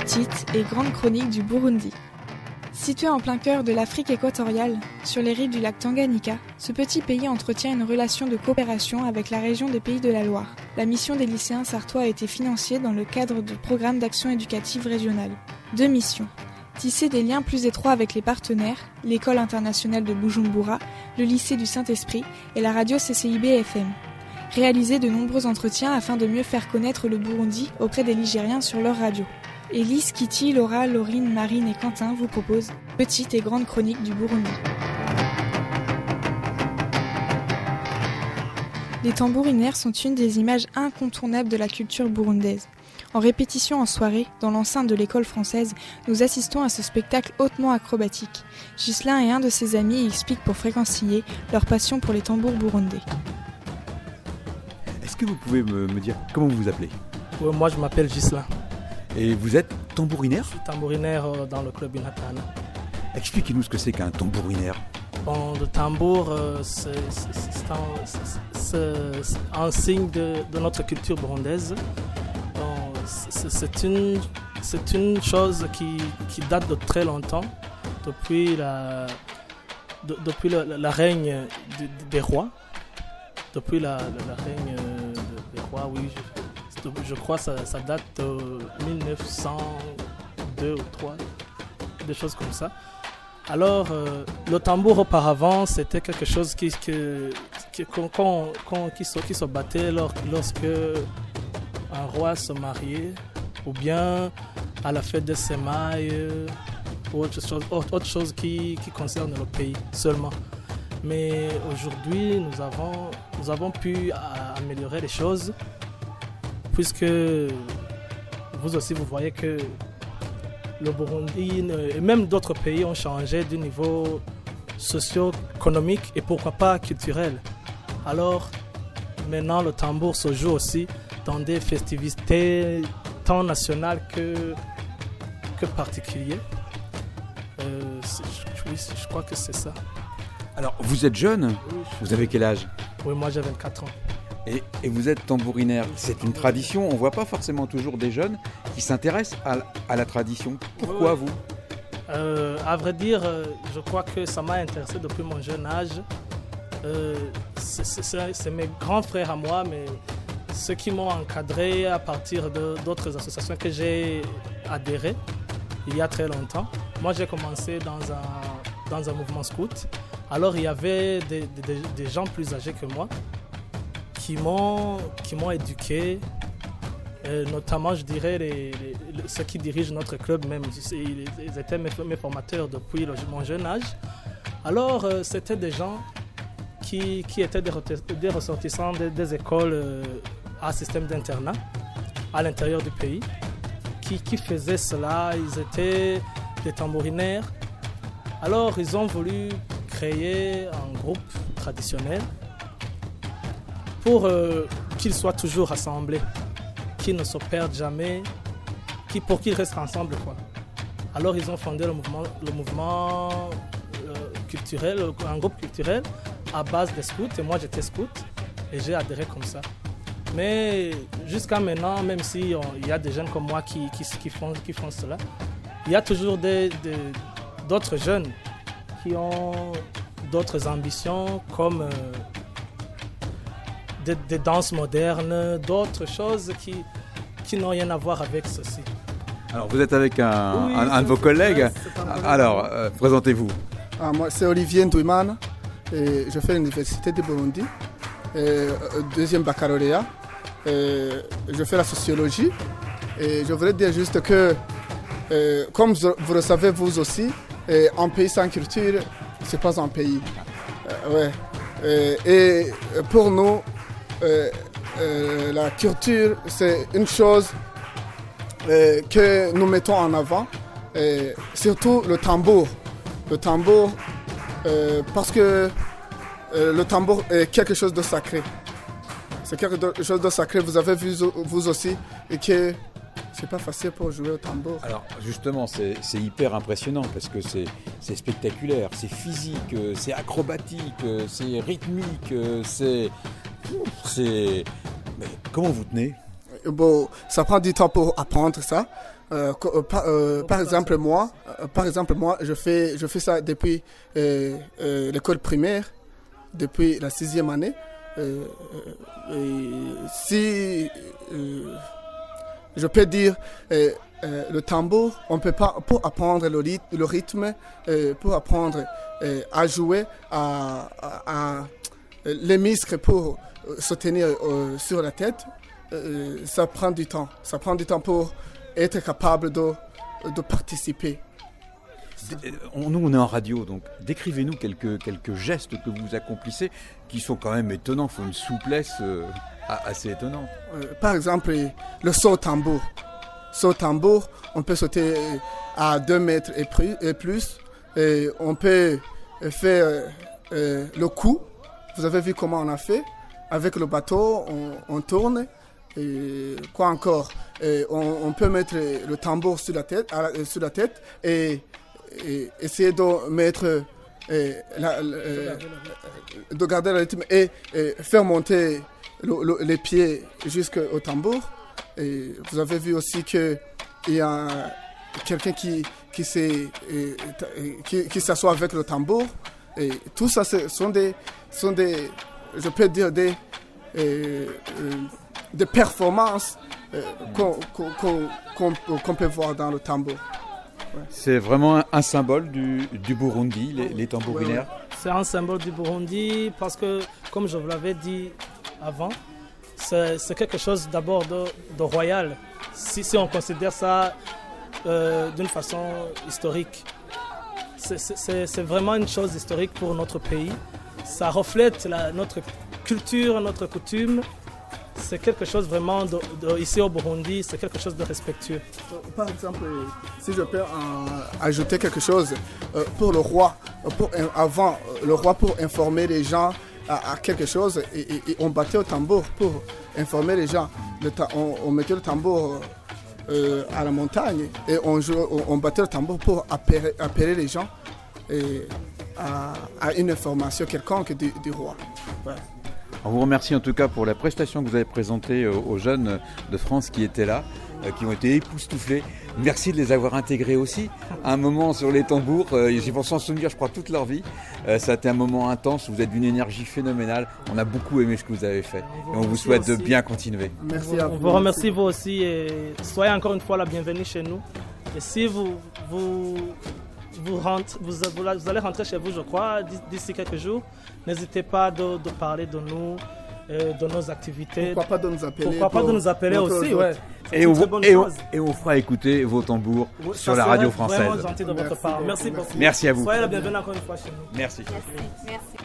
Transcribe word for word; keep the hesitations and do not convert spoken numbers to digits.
Petite et grande chronique du Burundi. Situé en plein cœur de l'Afrique équatoriale, sur les rives du lac Tanganyika, ce petit pays entretient une relation de coopération avec la région des Pays de la Loire. La mission des lycéens sartois a été financée dans le cadre du programme d'action éducative régionale. Deux missions. Tisser des liens plus étroits avec les partenaires, l'école internationale de Bujumbura, le lycée du Saint-Esprit et la radio C C I B F M. Réaliser de nombreux entretiens afin de mieux faire connaître le Burundi auprès des Ligériens sur leur radio. Élise, Kitty, Laura, Laurine, Marine et Quentin vous proposent Petite et grande chronique du Burundi. Les tambourinaires sont une des images incontournables de la culture burundaise. En répétition en soirée, dans l'enceinte de l'école française, nous assistons à ce spectacle hautement acrobatique. Ghislain et un de ses amis expliquent pour Fréquenciller leur passion pour les tambours burundais. Est-ce que vous pouvez me, me dire comment vous vous appelez ? Ouais, moi je m'appelle Ghislain. Et vous êtes tambourinaire ? Je suis tambourinaire dans le club Inatana. Expliquez-nous ce que c'est qu'un tambourinaire. Bon, le tambour, euh, c'est, c'est, c'est, un, c'est, c'est un signe de, de notre culture burundaise. Bon, c'est, c'est, une, c'est une chose qui, qui date de très longtemps, depuis la, de, depuis la, la, la règne de, de, des rois. Depuis la, la, la règne des rois, oui. Je, je crois que ça, ça date de mille neuf cent deux ou trois, des choses comme ça. Alors, euh, le tambour auparavant, c'était quelque chose qui, qui, qui, qu'on, qu'on, qui, se, qui se battait lors, lorsque un roi se mariait, ou bien à la fête des semailles, ou autre chose, autre chose qui, qui concerne le pays seulement. Mais aujourd'hui, nous avons, nous avons pu améliorer les choses, puisque vous aussi, vous voyez que le Burundi et même d'autres pays ont changé du niveau socio-économique et pourquoi pas culturel. Alors, maintenant, le tambour se joue aussi dans des festivités tant nationales que, que particulières. Euh, je, oui, je crois que c'est ça. Alors, vous êtes jeune ? Oui. Vous avez quel âge ? Oui, moi j'ai vingt-quatre ans. Et, et vous êtes tambourinaire. C'est une tradition. On ne voit pas forcément toujours des jeunes qui s'intéressent à, à la tradition. Pourquoi oui. vous euh, À vrai dire, je crois que ça m'a intéressé depuis mon jeune âge. Euh, c'est, c'est, c'est mes grands frères à moi, mais ceux qui m'ont encadré à partir de, d'autres associations que j'ai adhérées il y a très longtemps. Moi, j'ai commencé dans un, dans un mouvement scout. Alors, il y avait des, des, des gens plus âgés que moi qui m'ont, qui m'ont éduqué, euh, notamment, je dirais, les, les, ceux qui dirigent notre club même. Ils, ils étaient mes, mes formateurs depuis le, mon jeune âge. Alors, euh, c'était des gens qui, qui étaient des, des ressortissants des, des écoles euh, à système d'internat à l'intérieur du pays, qui, qui faisaient cela. Ils étaient des tambourinaires. Alors, ils ont voulu créer un groupe traditionnel pour euh, qu'ils soient toujours rassemblés, qu'ils ne se perdent jamais, qui, pour qu'ils restent ensemble, quoi. Alors ils ont fondé le mouvement, le mouvement euh, culturel, un groupe culturel à base des scouts, et moi j'étais scout et j'ai adhéré comme ça. Mais jusqu'à maintenant, même s'il y a des jeunes comme moi qui, qui, qui, font, qui font cela, il y a toujours des, des, d'autres jeunes qui ont d'autres ambitions comme euh, des, des danses modernes, d'autres choses qui, qui n'ont rien à voir avec ceci. Alors vous êtes avec un, oui, un, un de vos collègues. Un Alors, euh, présentez-vous. Ah, moi, c'est Olivier Ndouimana et je fais l'université de Burundi, et, deuxième baccalauréat. Et je fais la sociologie et je voudrais dire juste que, euh, comme vous le savez vous aussi, et un pays sans culture, c'est pas un pays. Euh, ouais. Et, et pour nous, euh, euh, la culture, c'est une chose euh, que nous mettons en avant, et surtout le tambour. Le tambour, euh, parce que euh, le tambour est quelque chose de sacré. C'est quelque chose de sacré, vous avez vu vous aussi, et que c'est pas facile pour jouer au tambour. Alors justement, c'est, c'est hyper impressionnant parce que c'est, c'est spectaculaire, c'est physique, c'est acrobatique, c'est rythmique, c'est... c'est... Mais comment vous tenez ? Bon, ça prend du temps pour apprendre ça, Euh, euh, par, euh, par exemple moi, euh, par exemple moi, je fais, je fais ça depuis euh, euh, l'école primaire, depuis la sixième année. Euh, euh, si euh, je peux dire, euh, euh, le tambour, on peut pas pour apprendre le rythme, le rythme euh, pour apprendre euh, à jouer, à, à, à les muscles pour se tenir euh, sur la tête. Euh, ça prend du temps. Ça prend du temps pour être capable de, de participer. On, nous, on est en radio, donc décrivez-nous quelques, quelques gestes que vous accomplissez qui sont quand même étonnants. Il faut une souplesse euh, assez étonnante. Euh, par exemple, le saut tambour. Saut tambour, on peut sauter à deux mètres et plus. Et plus et on peut faire euh, le coup. Vous avez vu comment on a fait. Avec le bateau, on, on tourne. Et quoi encore et on, on peut mettre le tambour sur la tête, à la, sur la tête et, et essayer de mettre et, la, la, de garder le rythme et, et faire monter le, le, les pieds jusqu'au tambour. Et vous avez vu aussi qu'il y a quelqu'un qui, qui, qui, qui s'assoit avec le tambour. Et tout ça, ce sont des, sont des, je peux dire des, et, euh, des performances euh, qu'on, qu'on, qu'on, qu'on peut voir dans le tambour. Ouais. C'est vraiment un, un symbole du, du Burundi, les, les tambourinaires. Ouais, ouais. C'est un symbole du Burundi parce que, comme je vous l'avais dit avant, c'est, c'est quelque chose d'abord de, de royal. Si, si on considère ça euh, d'une façon historique, c'est, c'est, c'est vraiment une chose historique pour notre pays. Ça reflète la, notre culture, notre coutume. C'est quelque chose vraiment, de, de, ici au Burundi, c'est quelque chose de respectueux. Par exemple, si je peux en ajouter quelque chose, euh, pour le roi, pour, avant, le roi pour informer les gens à, à quelque chose, et, et, et on battait au tambour pour informer les gens. Le ta, on, on mettait le tambour euh, à la montagne et on, joue, on, on battait le tambour pour appeler, appeler les gens et, à, à une information quelconque du, du roi. Ouais. On vous remercie en tout cas pour la prestation que vous avez présentée aux jeunes de France qui étaient là, qui ont été époustouflés. Merci de les avoir intégrés aussi. Un moment sur les tambours, ils vont s'en souvenir, je crois, toute leur vie. Ça a été un moment intense, vous êtes d'une énergie phénoménale. On a beaucoup aimé ce que vous avez fait. Et on vous souhaite de bien continuer. Merci à vous. On vous remercie vous aussi et soyez encore une fois la bienvenue chez nous. Et si vous, vous, vous, rentrez, vous, vous allez rentrer chez vous, je crois, d'ici quelques jours, n'hésitez pas de, de parler de nous, euh, de nos activités. Pourquoi pas de nous appeler Pourquoi pas de nous appeler aussi, ouais. Et on, et, on, et on fera écouter vos tambours oui, sur la radio française. Vraiment gentil de votre part. Merci beaucoup. Merci à vous. Soyez la bienvenue encore une fois chez nous. Merci. Merci. Merci.